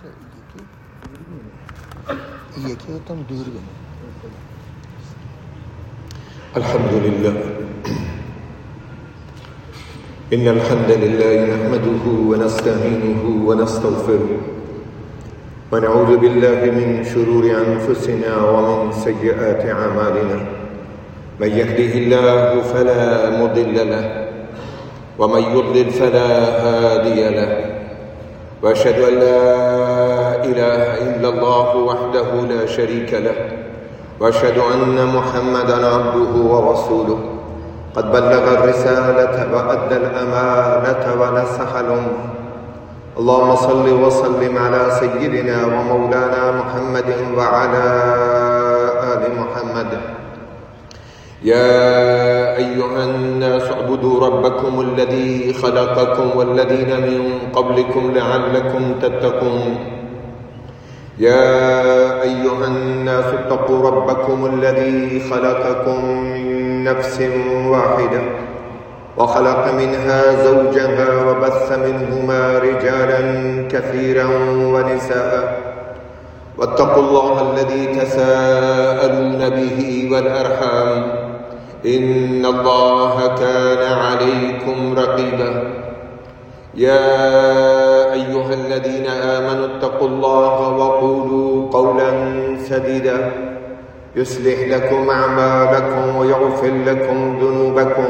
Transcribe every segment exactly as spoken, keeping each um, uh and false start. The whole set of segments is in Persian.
یکی تام دور بینه. الحمد لله إن الحمد لله نحمده ونستعينه ونستغفره ونعوذ بالله من شرور أنفسنا ومن سيئات أعمالنا من يهده الله فلا مضل له ومن يضلل فلا هادي له وأشهد أن لا إله إلا الله وحده لا شريك له وأشهد أن محمدًا عبده ورسوله قد بلغ الرسالة وأدى الأمانة ونصح الأمة اللهم صل وسلم على سيدنا ومولانا محمد وعلى آل محمد يا أيها الناس اعبدوا ربكم الذي خلقكم والذين من قبلكم لعلكم تتقون يا أيها الناس اتقوا ربكم الذي خلقكم من نفس واحدة وخلق منها زوجها وبث منهما رجالا كثيرا ونساء واتقوا الله الذي تساءلون به والأرحام إن الله كان عليكم رقيبا يا أيها الذين آمنوا اتقوا الله وقولوا قولا سديدا يصلح لكم أعمالكم ويغفر لكم ذنوبكم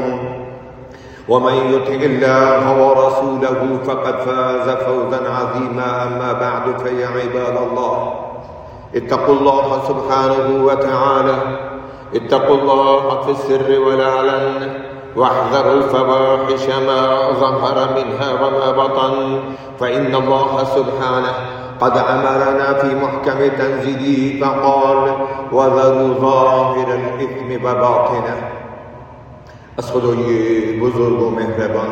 ومن يطع الله ورسوله فقد فاز فوزا عظيما أما بعد فيا عباد الله اتقوا الله سبحانه وتعالى اتقوا الله في السر والعلن واحذروا الفواحش ما ظهر منها وما بطن فإن الله سبحانه قد أمرنا في محكم تنزيله فقال وذروا ظاهر الإثم وباطنه. از خدای بزرگ و مهربان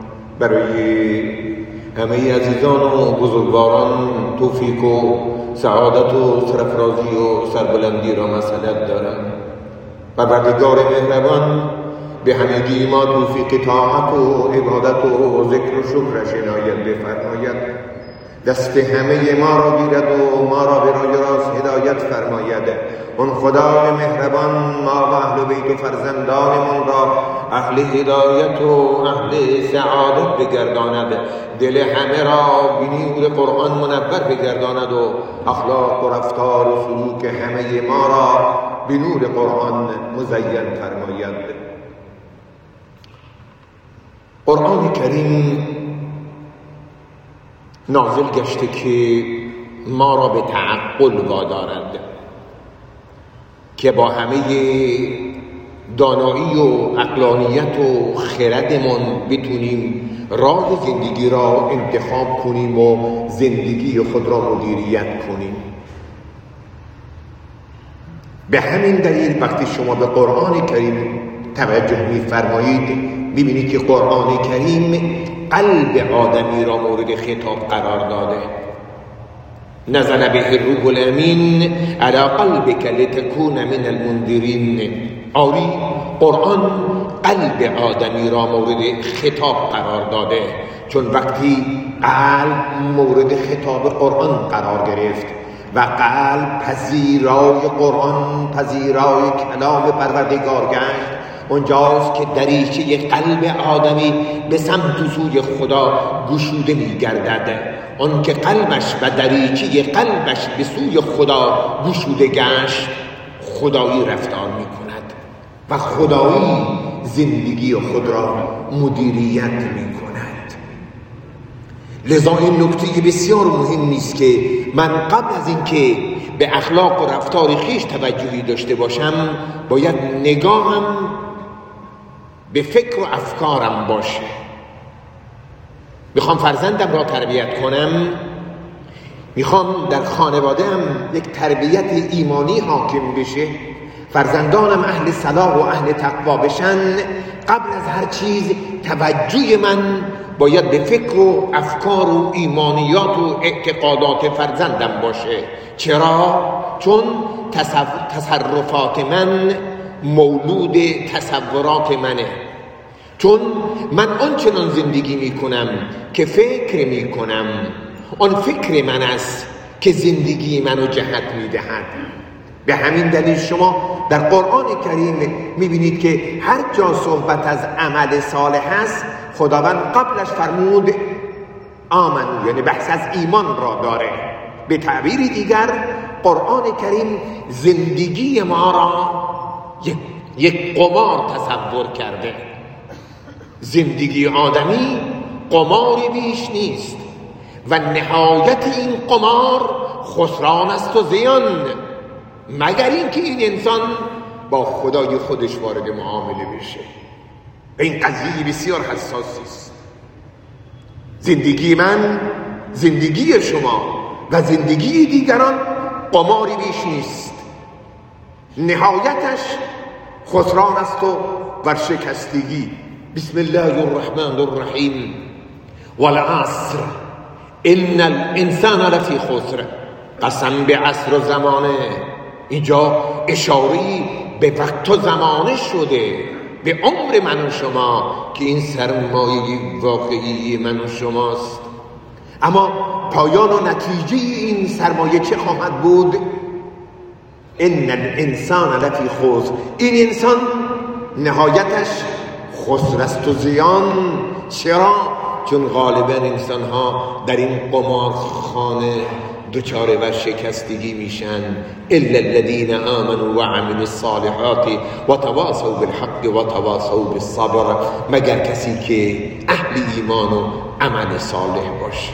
برای همه عزیزان و بزرگواران توفیق و سعادت و سرفرازی و سربلندی را مسئلت دارم. پروردگار مهربان به همگی ما توفیق طاعت و عبادت و ذکر و شکرش عنایت بفرماید. دست همه ما را گیرد و ما را به راه راست هدایت فرماید. اون خدای مهربان ما و اهل بیت و فرزندانمان را اهل هدایت و اهل سعادت بگرداند. دل همه را به نور قرآن منور بگرداند و اخلاق و رفتار و سلوک همه ما را به نور قرآن مزین فرماید. قرآن کریم نازل گشته که ما را به تعقل وادارد که با همه دانایی و عقلانیت و خردمون بتونیم راه زندگی را انتخاب کنیم و زندگی خود را مدیریت کنیم. به همین دلیل وقتی شما به قرآن کریم توجه می‌فرمایید می‌بینید که قرآن کریم قلب آدمی را مورد خطاب قرار داده. نزل به الروح الامین علی قلبک لتکون من المنذرین. آری قرآن قلب آدمی را مورد خطاب قرار داده، چون وقتی قلب مورد خطاب قرآن قرار گرفت و قلب پذیرای قرآن، پذیرای کلام پروردگار گشت، اونجاست که دریچه قلب آدمی به سمت و سوی خدا گشوده می گردد. اون که قلبش و دریچه قلبش به سوی خدا گشوده گشت خدایی رفتار می کند و خدایی زندگی خود را مدیریت می کند. لذا این نکته بسیار مهم نیست که من قبل از اینکه به اخلاق و رفتار خویش توجهی داشته باشم باید نگاهم به فکر و افکارم باشه. میخوام فرزندم را تربیت کنم، میخوام در خانواده‌ام یک تربیت ایمانی حاکم بشه، فرزندانم اهل صلاح و اهل تقوا بشن، قبل از هر چیز توجه من باید به فکر و افکار و ایمانیات و اعتقادات فرزندم باشه. چرا؟ چون تصرفات من مولود تصورات منه. چون من آنچنان زندگی میکنم که فکر میکنم، آن فکر من است که زندگی منو جهت میدهد. به همین دلیل شما در قرآن کریم میبینید که هر جا صحبت از عمل صالح است، خداوند قبلش فرمود آمنو، یعنی بحث از ایمان را داره. به تعبیری دیگر قرآن کریم زندگی ما را یک, یک قمار تصور کرده. زندگی آدمی قماری بیش نیست و نهایت این قمار خسران است و زیان، مگر اینکه این انسان با خدای خودش وارد معامله بشه. این قضیه بسیار حساسی است. زندگی من، زندگی شما و زندگی دیگران قماری بیش نیست، نهایتش خسران است و ورشکستگی. بسم الله الرحمن الرحیم والعصر ان الانسان لفی خسر. قسم به عصر و زمانه. اینجا اشاره‌ای به وقت و زمانه شده، به عمر من و شما که این سرمایه واقعی من و شماست. اما پایان و نتیجه این سرمایه چه خواهد بود؟ ان الانسان لفی خسر. این انسان نهایتش خسر است و زیان. چرا؟ چون غالبا انسان ها در این قمارخانه دچار و شکستگی میشن. الا الذين آمنوا وعملوا الصالحات وتواصوا بالحق وتواصوا بالصبر. مگر کسی که اهل ایمان و عمل صالح باشه.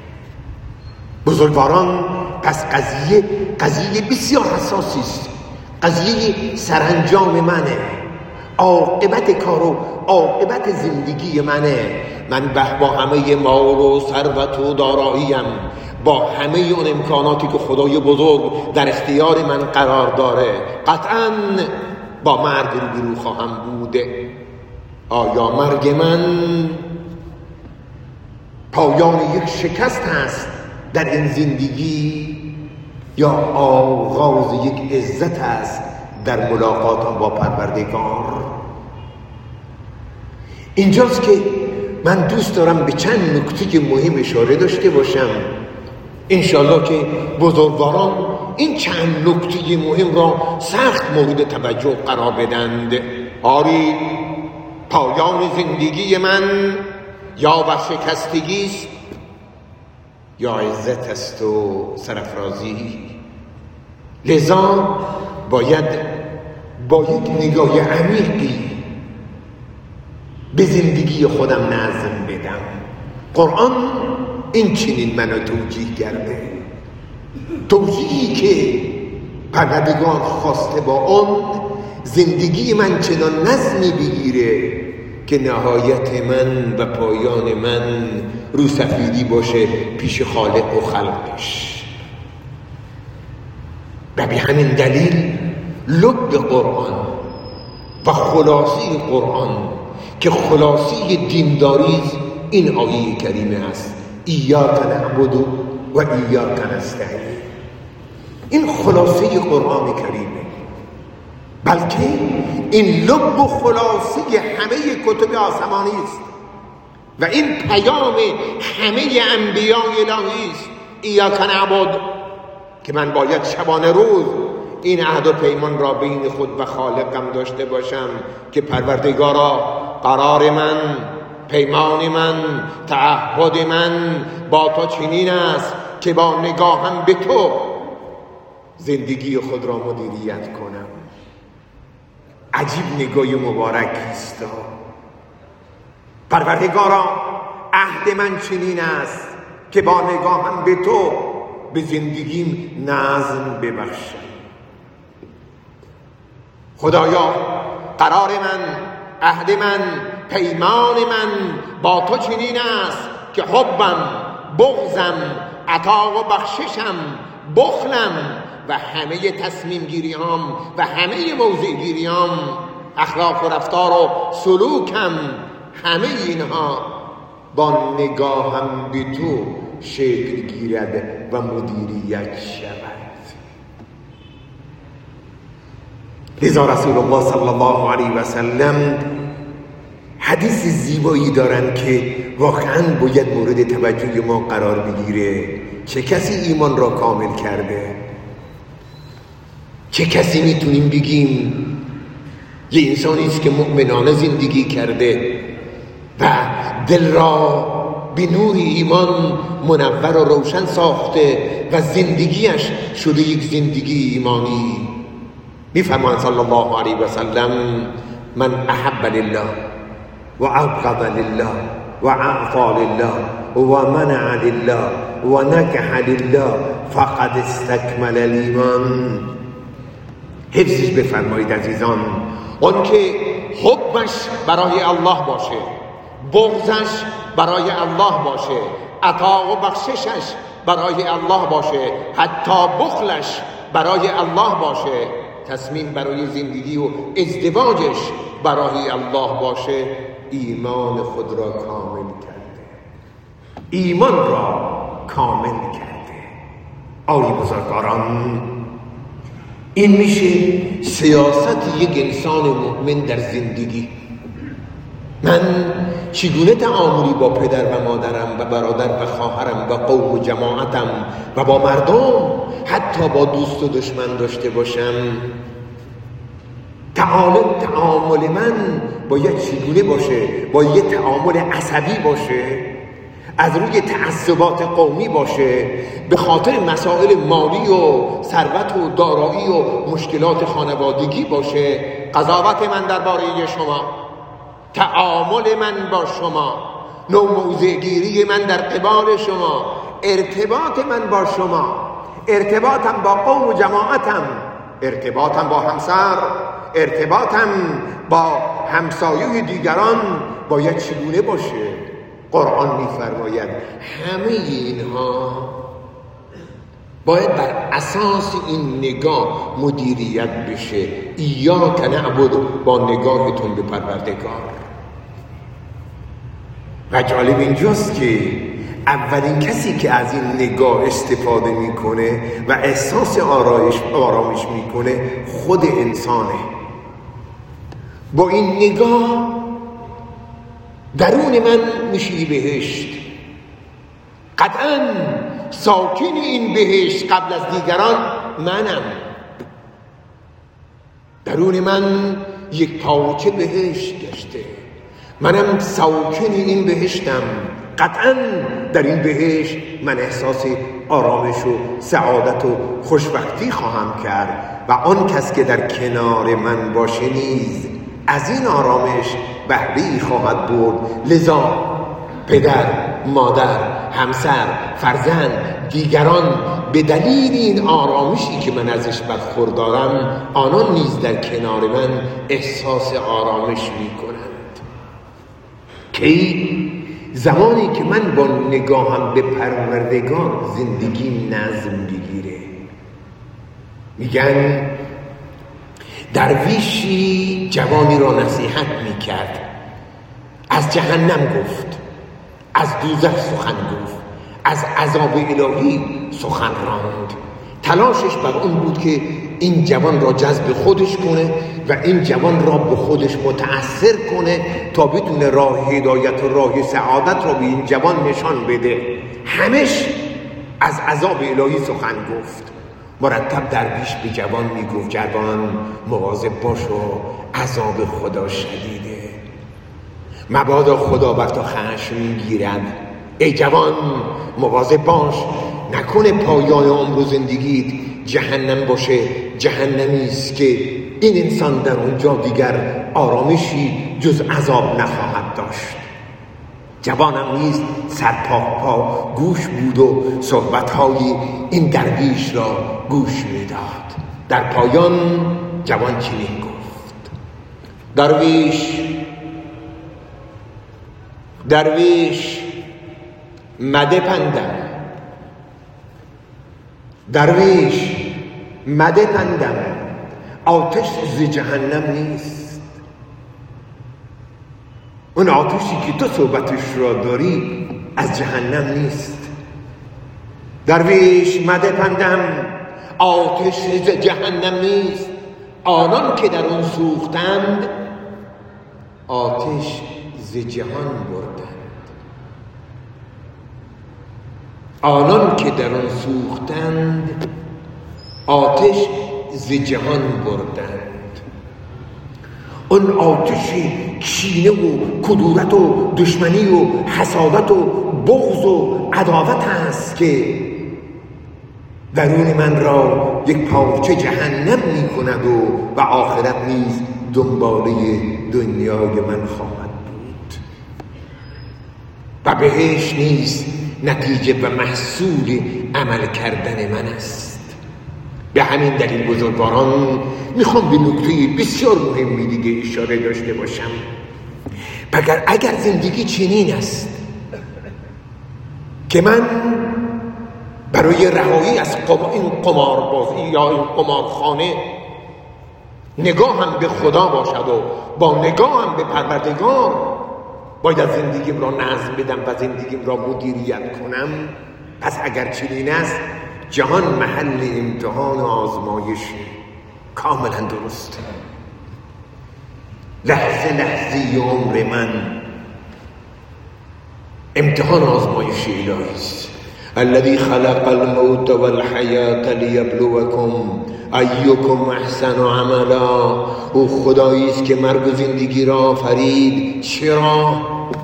بزرگواران، پس قضیه قضیه بسیار حساسی است. قضیه سرانجام منه، عاقبت کار و عاقبت زندگی منه. من با همه مال و ثروت و داراییم، با همه اون امکاناتی که خدای بزرگ در اختیار من قرار داره، قطعاً با مرگ روبرو خواهم بوده. آیا مرگ من پایان یک شکست هست در این زندگی یا آغاز یک عزت است در ملاقاتم با پروردگار؟ اینجاست که من دوست دارم به چند نکته مهم اشاره داشته باشم. انشالله که بزرگواران این چند نکته مهم را سخت مورد توجه قرار بدند. آری، پایان زندگی من یا ورشکستگی است یا عزت است و سرافرازی. لذا باید با یک نگاه عمیقی به زندگی خودم نظم بدم. قرآن این چنین منو توجیه کرده، توجیهی که پروردگار خواسته با اون زندگی من چنان نظمی بگیره که نهایت من و پایان من رو سفیدی باشه پیش خالق و خلقش. و به همین دلیل لب قرآن و خلاصی قرآن که خلاصی دینداری این آیه کریمه است: ایاک نعبد و ایاک نستعین. این خلاصه قرآن کریمه، بلکه این لب و خلاصه همه کتب آسمانی است و این پیام همه انبیاء الهی است. ایاک نعبد، که من باید شبانه روز این عهد و پیمان را بین خود و خالقم داشته باشم که پروردگارا، قرار من، پیمان من، تعهد من با تو چنین است که با نگاهم به تو زندگی خود را مدیریت کنم. عجیب نگاه مبارک است. پروردگارا، عهد من چنین است که با نگاهم به تو به زندگیم نظم ببخشم. خدایا، قرار من، عهد من، پیمان من با تو چنین است که حبم، بغضم، عطا و بخششم، بخلم و همه تصمیم گیریام و همه موضع گیریام، اخلاق و رفتار و سلوکم، همه اینها با نگاهم به تو شکل گیرد و مدیریت شود. لذا رسول الله صلی الله علیه و سلم حدیث زیبایی دارن که واقعا باید مورد توجه ما قرار بگیره. چه کسی ایمان را کامل کرده؟ چه کسی میتونیم بگیم یه انسانی است که مؤمنانه زندگی کرده و دل را به نور ایمان منور و روشن ساخته و زندگیش شده یک زندگی ایمانی؟ میفرمایند صلی الله علیه و سلم: من احب لله و ابغض لله و اعطى لله و منع لله و نکح لله فقد استکمل الایمان. حفظش بفرمایید عزیزان. اون که حبش برای الله باشه، بغضش برای الله باشه، عطا و بخششش برای الله باشه، حتی بخلش برای الله باشه، تصمیم برای زندگی و ازدواجش برای الله باشه، ایمان خود را کامل کرده، ایمان را کامل کرده. آقای بزرگواران، این میشه سیاست یک انسان مؤمن در زندگی. من چگونه تعاملی با پدر و مادرم و برادر و خواهرم و قوم و جماعتم و با مردم، حتی با دوست و دشمن داشته باشم؟ تعامل تعامل من باید چگونه باشه؟ باید تعامل عصبی باشه، از روی تعصبات قومی باشه، به خاطر مسائل مالی و ثروت و دارایی و مشکلات خانوادگی باشه. قضاوت من درباره شما، تعامل من با شما، نوع موضع‌گیری من در قبال شما، ارتباط من با شما، ارتباطم با قوم و جماعتم، ارتباطم با همسر، ارتباطم با همسایه دیگران باید چگونه باشه؟ قرآن می‌فرماید همه اینها باید بر اساس این نگاه مدیریت بشه. ایاک نعبد، با نگاهتون به پروردگار. و جالب اینجاست که اولین کسی که از این نگاه استفاده میکنه و احساس آرایش آرامش میکنه خود انسانه. با این نگاه درون من میشی بهشت. قطعاً ساکن این بهشت قبل از دیگران منم. درون من یک پارچه بهشت گشته، منم ساکن این بهشتم. قطعاً در این بهشت من احساس آرامش و سعادت و خوشبختی خواهم کرد و آن کس که در کنار من باشه نیز از این آرامش بهره‌ای خواهد برد. لذا پدر، مادر، همسر، فرزند، دیگران به دلیل این آرامشی که من ازش برخوردارم، آنان نیز در کنار من احساس آرامش می‌کنند. کی؟ زمانی که من با نگاهم به پروردگار زندگی نظم بگیره. میگن درویشی جوانی را نصیحت میکرد، از جهنم گفت، از دوزخ سخن گفت، از عذاب الهی سخن راند. تلاشش بر اون بود که این جوان را جذب خودش کنه و این جوان را به خودش متأثر کنه تا بتونه راه هدایت و راه سعادت را به این جوان نشان بده. همش از عذاب الهی سخن گفت. مرتب درویش به جوان میگفت جوان مواظب باش و عذاب خدا شدیده، مبادا خدا بر تو خشم میگیرد. ای جوان مواظب باش، نکنه پایان عمر و زندگیت جهنم باشه. جهنمی است که این انسان در اونجا دیگر آرامشی جز عذاب نخواهد داشت. جوانم نیست، سرپا پا گوش بود و صحبتهای این درویش را گوش میداد. در پایان جوان چنین گفت: درویش درویش مده پندم، درویش مده پندم، آتش ز جهنم نیست. اون آتشی که تو صحبتش را داری از جهنم نیست. درویش مده پندم، آتش ز جهنم نیست. آنان که در اون سوختند آتش ز جهان بردند. آنان که در آن سوختند آتش ز جهان بردند. اون آتش کینه و کدورت و دشمنی و حسادت و بغض و عداوت است که درون من را یک پارچه جهنم می کند و و آخرت نیز دنباله دنیای من خواهد بود و بهش نیز نتیجه و محصول عمل کردن من است. به همین دلیل بزرگواران میخوام به نکته بسیار مهمی دیگه اشاره داشته باشم. مگر اگر زندگی چنین است که من برای رهایی از این قماربازی یا این قمارخانه نگاهم به خدا باشد و با نگاهم به پروردگار باید زندگیم را نظم بدم و زندگیم را مدیریت کنم، پس اگر چنین است جهان محل امتحان و آزمایش کاملا درست. لحظه لحظه عمر من امتحان آزمایش الهی است. الذي خلق الموت والحیات لیبلوکم ایکم احسن عملا. او خدایی است که مرگ و زندگی را آفرید. چرا؟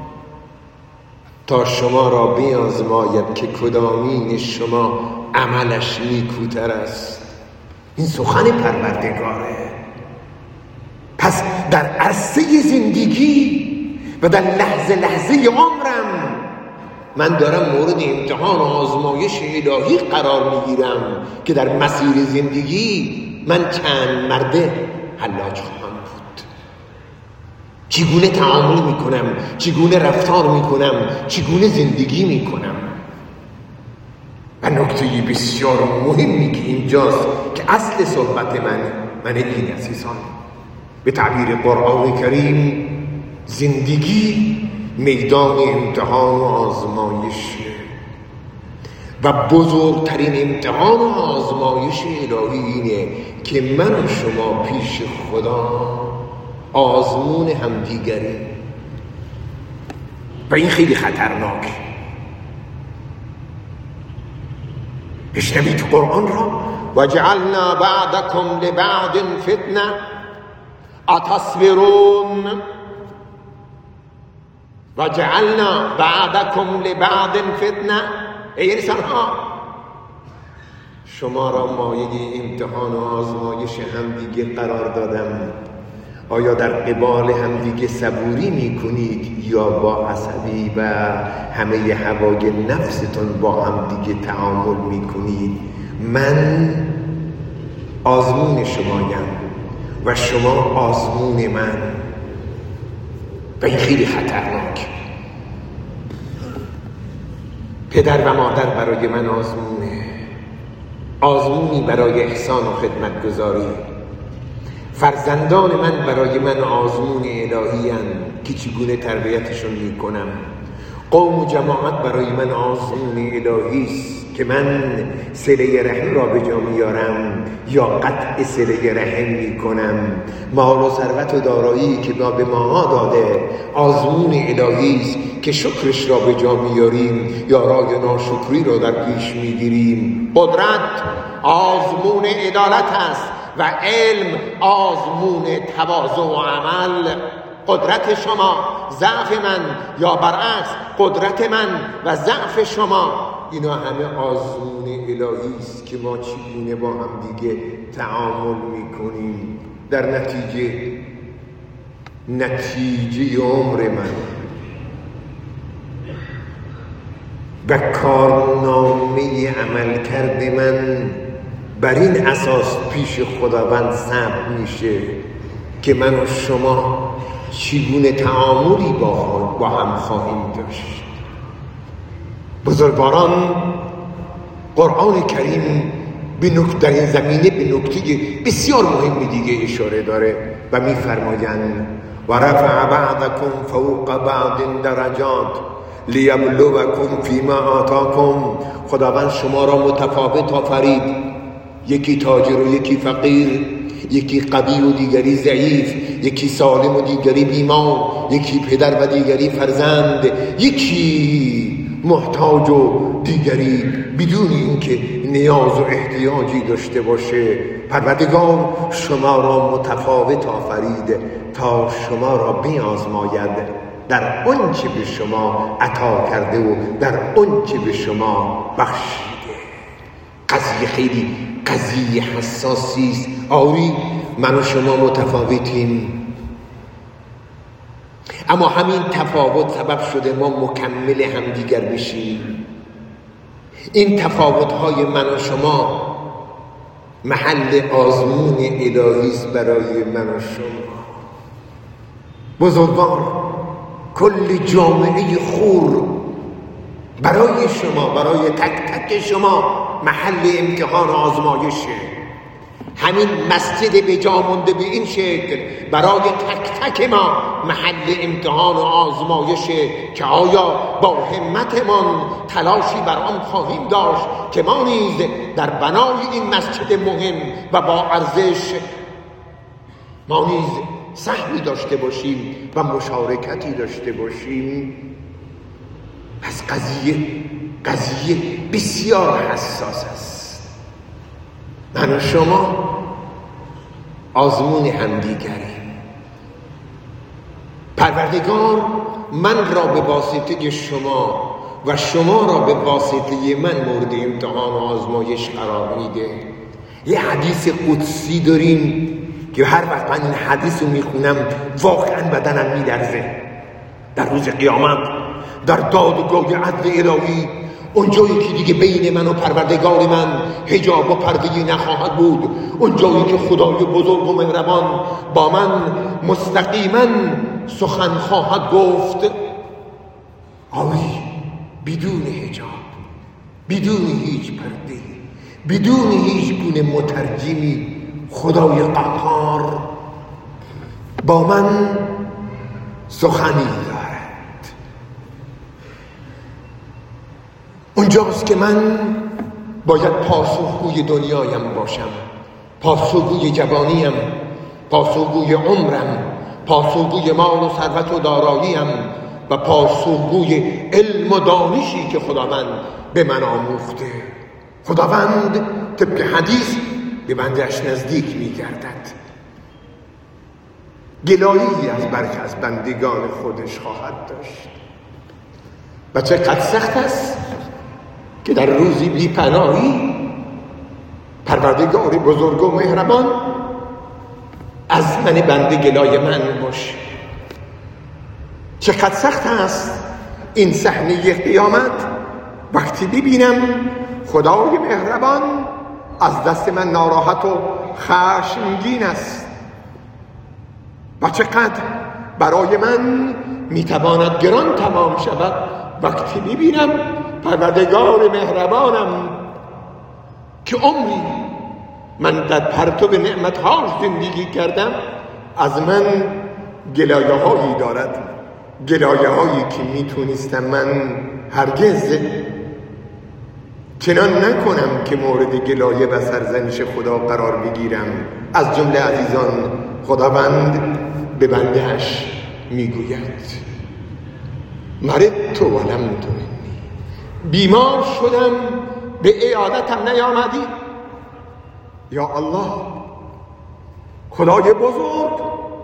تا شما را بیازماید که کدامین شما عملش نیکوتر است. این سخن پروردگاره. پس در عرصه زندگی و در لحظه لحظه عمرم من دارم مورد امتحان و آزمایش الهی قرار میگیرم که در مسیر زندگی من چند مرده حلاج خواهم بود. چگونه تعامل میکنم، چگونه رفتار میکنم، چگونه زندگی میکنم. و نکته بسیار مهمی که اینجاست که اصل صحبت من من این عزیزان، به تعبیر قرآن کریم زندگی میدان امتحان و آزمایش و بزرگترین امتحان و آزمایش الهی اینه که من و شما پیش خدا آزمون همدیگری و این خیلی خطرناک. بشنوید قرآن را و جعلنا بعدکم لبعد فتنه اتصبرون و جعلنا بعدکم لبعد فتنه. ای انسان ها شما را مایه امتحان و آزمایش همدیگه قرار دادم. آیا در قبال همدیگه صبوری میکنید یا با عصبی و همه هوای نفستون با همدیگه تعامل میکنید؟ من آزمون شمایم و شما آزمون من و این خیلی خطرناک. پدر و مادر برای من آزمونه، آزمونی برای احسان و خدمتگزاری. فرزندان من برای من آزمون الهی هستند که چگونه تربیتشون میکنم. قوم و جماعت برای من آزمون الهی است که من صله رحم را به جا میارم یا قطع صله رحم میکنم. مال و ثروت و دارایی که به ما داده آزمون الهی است که شکرش را به جا میاریم یا رای ناشکری را در پیش میگیریم. قدرت آزمون عدالت است و علم آزمون تواضع و عمل. قدرت شما ضعف من یا برعکس قدرت من و ضعف شما، اینا همه آزمون الهی است که ما چگونه با هم دیگه تعامل میکنیم. در نتیجه نتیجه عمر من و کارنامه عمل کرده من بر این اساس پیش خداوند ثبت میشه که من و شما چگونه تعاملی با, با هم خواهیم داشت. بزرگواران قرآن کریم به نکته در این زمینه به نکته بسیار مهمی دیگه اشاره داره و میفرمایند و رفع بعضکم فوق بعض درجات لیبلوکم فیما آتاکم. خداوند شما را متفاوت آفرید، یکی تاجر و یکی فقیر، یکی قوی و دیگری ضعیف، یکی سالم و دیگری بیمار، یکی پدر و دیگری فرزند، یکی محتاج و دیگری بدون اینکه نیاز و احتیاجی داشته باشه. پروردگار شما را متفاوت آفرید تا شما را بیازماید در آنچه به شما عطا کرده و در آنچه به شما بخشیده. قضیه خیلی قضیه حساسی است. آری من و شما متفاوتیم، اما همین تفاوت سبب شده ما مکمل همدیگر بشیم. این تفاوت‌های من و شما محل آزمون الهی است برای من و شما. بزرگوار، کل جامعه خور برای شما، برای تک تک شما محل امتحان و آزمایشه. همین مسجد به جا مونده به این شکل برای تک تک ما محل امتحان و آزمایشه که آیا با همتمان تلاشی بر آن خواهیم داشت که ما نیز در بنای این مسجد مهم و با ارزش ما نیز سهمی داشته باشیم و مشارکتی داشته باشیم. پس قضیه قضیه بسیار حساس است. من و شما آزمون همدیگریم. پروردگار من را به واسطه شما و شما را به واسطه من مورد امتحان و آزمایش قرار میده. یه حدیث قدسی داریم که هر وقت من این حدیث رو میخونم واقعا بدنم میلرزه. در روز قیامت، در دادگاه عدل الهی، اون جایی که دیگه بین من و پروردگار من حجاب و پرده‌ای نخواهد بود، اون جایی که خدای بزرگ و مهربان با من مستقیما سخن خواهد گفت، آری بدون حجاب، بدون هیچ پرده، بدون هیچ گونه مترجمی، خدای قهار با من سخنی دارد. اونجاست که من باید پاسخگوی دنیایم باشم، پاسخگوی جوانیم، پاسخگوی عمرم، پاسخگوی مال و ثروت و داراییم و پاسخگوی علم و دانشی که خداوند به من آموخته. خداوند طبق حدیث به بنده‌اش نزدیک می‌گردد، گلایه‌ای از برخی از بندگان خودش خواهد داشت. و چقدر سخت است که در روزی بی پناهی پروردگار بزرگ و مهربان از من بنده گلای من باشه. چقدر سخت است این صحنه قیامت وقتی ببینم خدای مهربان از دست من ناراحت و خشمگین است. و چقدر برای من میتواند گران تمام شود وقتی ببینم پروردگار مهربانم که عمری من در پرتو نعمت‌هاش زندگی کردم از من گلایه هایی دارد، گلایه هایی که میتونستم من هرگز چنان نکنم که مورد گلایه و سرزنش خدا قرار بگیرم. از جمله عزیزان خداوند به بنده‌اش میگوید مرضت ولم ترنی، بیمار شدم به عیادتم نیامدی. یا الله، خدای بزرگ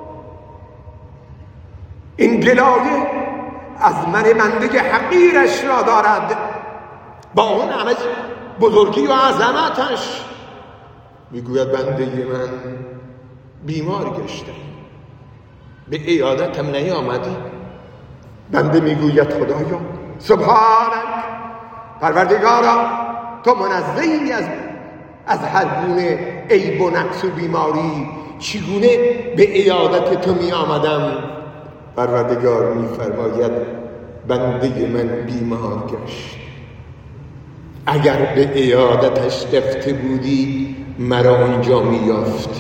این گلایه از من بنده حقیرش را دارد. با اون همه بزرگی و عظمتش میگوید بنده من بیمار گشتم به عیادتم نیامدی. بنده میگوید خدایا سبحانک، پروردگارا تو منزهی از از هر گونه عیب و نقص و بیماری، چگونه به عیادت تو می آمدم؟ پروردگار می فرماید بنده من بیمار گشت، اگر به عیادتش رفته بودی مرا آنجا می یافتی.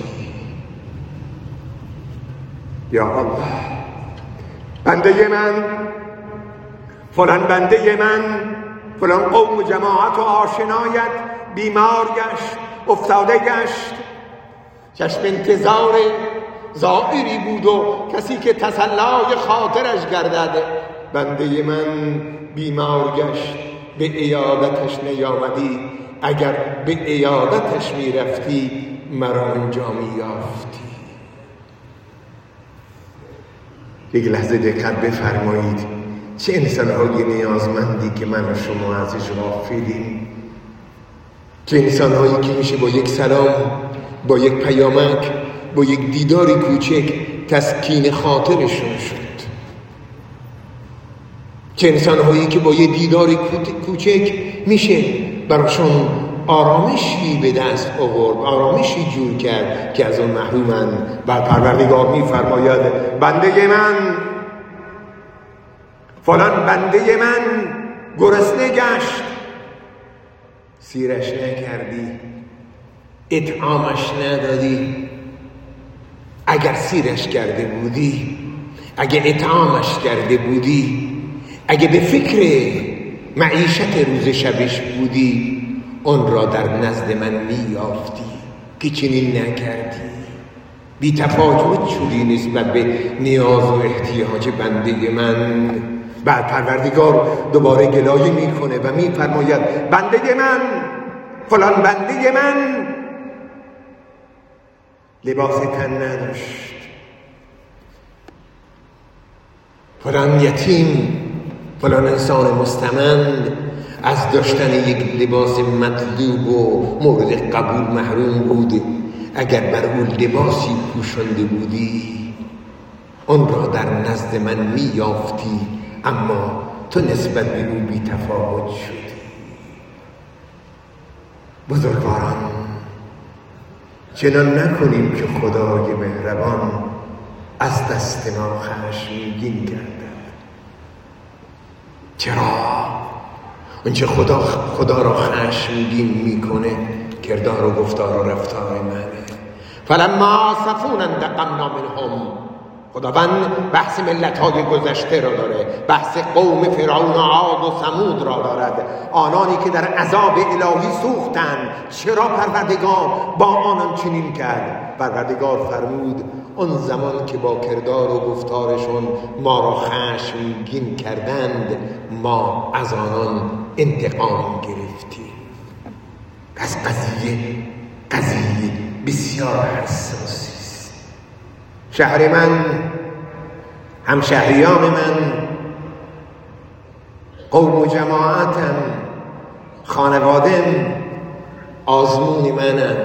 یا الله، بنده من، فلان بنده من، فلان قوم و جماعت و آشنایت بیمار گشت، افتاده گشت، چشم انتظار زائری بود و کسی که تسلای خاطرش گردد. بنده من بیمار گشت، به عیادتش نیامدی، اگر به عیادتش میرفتی مرا آنجا میافتی. یک لحظه دقت بفرمایید، چه انسان‌های نیازمندی که من و شما ازش غافلیم، چه انسان‌هایی که میشه با یک سلام، با یک پیامک، با یک دیداری کوچک تسکین خاطرشون شد. چه انسان‌هایی که با یک دیداری کوچک میشه براشون آرامشی به دست آورد، آرامشی جور کرد که از اون محرومن. و پروردگار می‌فرماید بنده من فلان بنده من گرسنه گشت، سیرش نکردی، اطعامش ندادی. اگر سیرش کرده بودی، اگه اطعامش کرده بودی، اگه به فکر معیشت روز شبش بودی، اون را در نزد من میافتی که چنین نکردی. بی تفاوت شدی نسبت به نیاز و احتیاج بنده من. بعد پروردگار دوباره گلایه میکنه و میفرماید بنده من فلان بنده من لباس تن نداشت، فلان یتیم، فلان انسان مستمند از داشتن یک لباس مطلوب و مورد قبول محروم بود. اگر بر اون لباسی پوشانده بودی، اون را در نزد من میافتی، اما تو نسبت به او بی تفاوت شدی. بزرگواران، چنان نکنیم که خدای مهربان از دست ما خشمگین گردد. چرا؟ اونچه خدا خدا را خشمگین میکنه کردار و گفتار و رفتار منه. فلما آسفونا انتقمنا منهم. خداوند بحث ملت‌های گذشته را داره، بحث قوم فرعون و عاد و ثمود را دارد، آنانی که در عذاب الهی سوختند. چرا پروردگار با آنان چنین کرد؟ پروردگار فرمود اون زمان که با کردار و گفتارشون ما را خشمگین کردند، ما از آنان انتقام گرفتیم. پس قضیه قضیه بسیار حساسی است. شهر من، همشهریان من، قوم و جماعتم، خانوادم آزمون منم.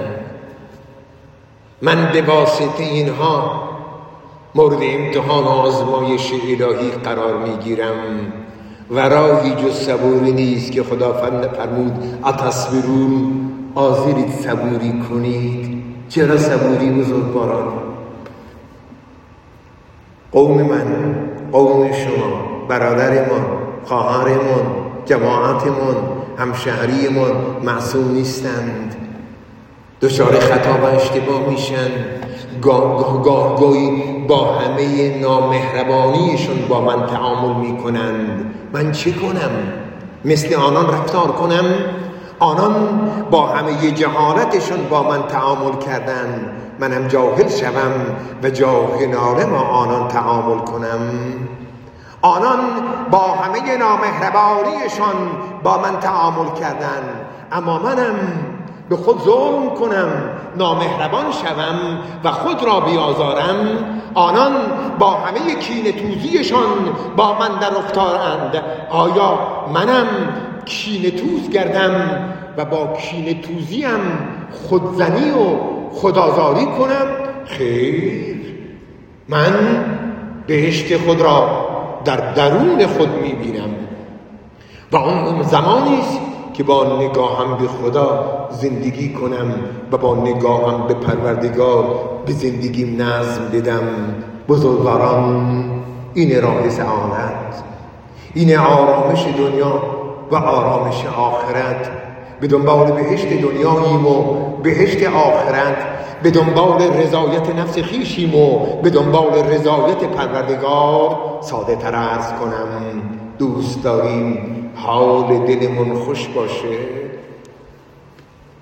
من به واسطه اینها مورد امتحان و آزمایش الهی قرار میگیرم و راهی جز صبوری نیست که خدا فرمود اتصبرون، حاضرید صبوری کنید. چرا صبوری بزرگواران؟ قوم من، قوم شما، برادرمان، خواهرمان، جماعتمان، همشهریمان معصوم نیستند. دچار خطا و اشتباه میشن. گاه گاه گاه گاهی با همه نامهربانیشون با من تعامل میکنند. من چه کنم؟ مثل آنان رفتار کنم؟ آنان با همه جهالتشون با من تعامل کردن، منم جاهل شوم و جاهلانه با آنان تعامل کنم؟ آنان با همه نامهربانیشون با من تعامل کردن، اما منم به خود ظلم کنم، نامهربان شوم و خود را بیازارم؟ آنان با همه کینه توزیشان با من در رفتارند، آیا منم کینه توز گردم و با کینه توزیم خودزنی و خودآزاری کنم؟ خیر، من بهشت خود را در درون خود میبینم و اون زمانی است که با نگاهم به خدا زندگی کنم و با نگاهم به پروردگار به زندگیم نظم بدم. بزرگواران، این راه سعادت، این آرامش دنیا و آرامش آخرت. به دنبال بهشت دنیاییم و بهشت آخرت، به دنبال رضایت نفس خیشیم و به دنبال رضایت پروردگار. ساده تر عرض کنم، دوست داریم حال دلمون خوش باشه،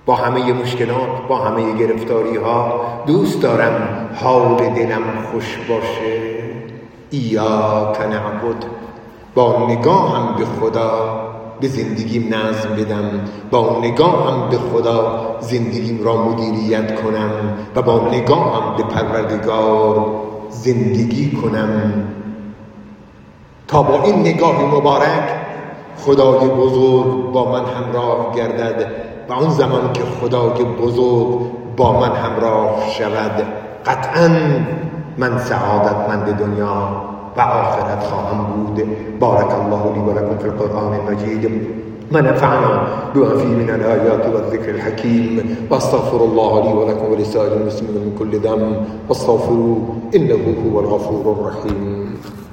با همه مشکلات، با همه گرفتاری ها دوست دارم حال دلم خوش باشه. ایاک نعبد، با نگاهم به خدا به زندگیم نظم بدم، با نگاهم به خدا زندگیم را مدیریت کنم و با نگاهم به پروردگار زندگی کنم تا با این نگاه مبارک خدای بزرگ با من همراه گردد و اون زمان که خدای بزرگ با من همراه شود قطعاً من سعادتمند دنیا و آخرت خواهم بود. بارک الله لی و لکم فی القرآن المجید و نفعنا بما فیه من الآیات و الذکر الحکیم و استغفر الله لی و لکم و لسائر المسلمین من كل ذنب واستغفروه انه هو الغفور الرحیم.